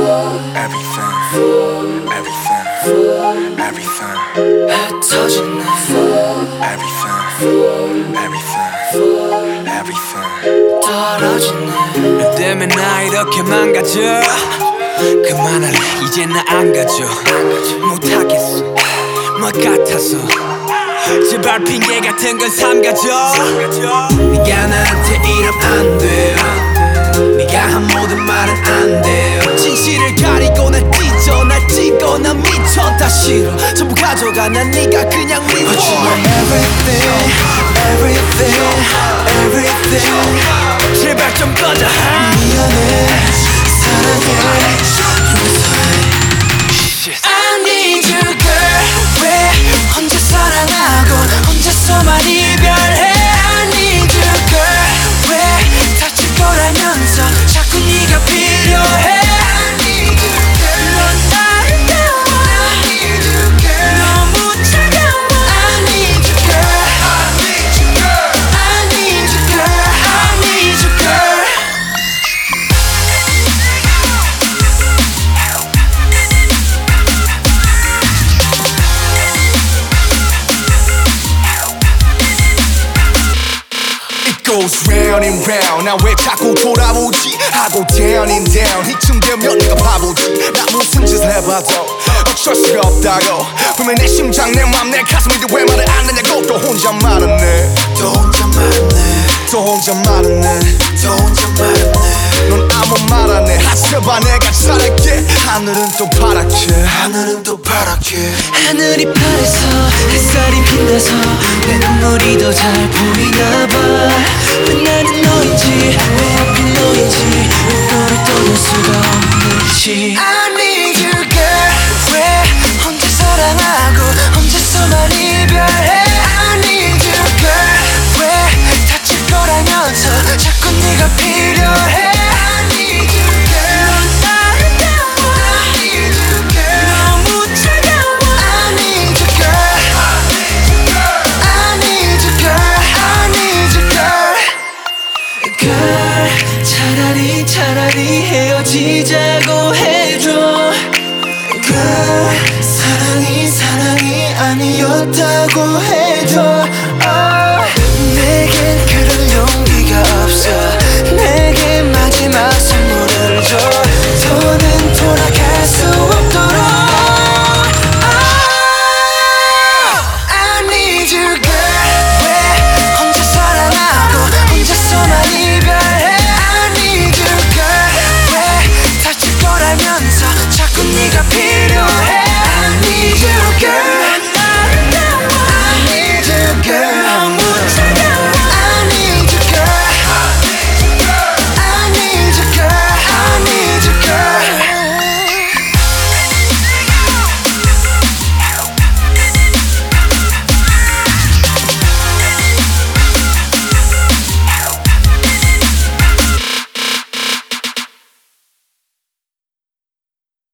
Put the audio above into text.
Everything, everything, everything. 흩어지네. Everything, everything, everything. 떨어지네. 너 때문에 나 이렇게 망가져. 그만할래 이제 나 안 가져. 못하겠어 뭐 같아서. 제발 핑계 같은 건 삼가져. 네가 나한테 이러면 안 돼요. 네가 한 모든 말은 안 돼요. 진실을 가리고 날 찢어 날 찢고 난 미쳐 다 싫어. 전부 가져가 난 네가 그냥 미워. But you are everything, everything, everything. 제발 좀 꺼져. 미안해 사랑해 용서해. I need you girl. 왜 혼자 사랑하고 혼자서만 이별해. I need you girl. 왜 다칠 거라면서 자꾸 네가 필요해. I need you girl. 넌 아름다워. I need you girl. 너무 차가워. I need you girl. I need you girl. I need you girl. I need you girl. Goes round and round. 나 왜 자꾸 돌아오지 하고 down and down. 이쯤 되면 내가 바보지. 나 무슨 짓을 해봐도 어쩔 수가 없다고. 분명 내 심장 내 맘 내 가슴인데 왜 말을 안 하냐고. 또 혼자 말았네. 또 혼자 말았네. 또 혼자 말았네. 또 혼자 말았네. 넌 아무 말 안 해. 하지마 내가 잘할게. 하늘은 또 파랗게. 하늘은 또 파랗게. 하늘이 파래서 햇살이 빛나서 내 눈물이 더 잘 보이나 봐. 왜 나는 너인지 왜 하필 너인지 왜 너를 떠날 수가 없는지. I need you girl. 왜 혼자 사랑하고 혼자서만 이별해. I need you girl. 왜 다칠 거라면서 자꾸 네가 필요해. I need you girl. 넌 아름다워. I need you girl. 너무 차가워. I need you girl. I need you girl. I need you girl. Girl, 차라리 헤어지자고 해줘. Girl, 사랑이 아니었다고 해줘.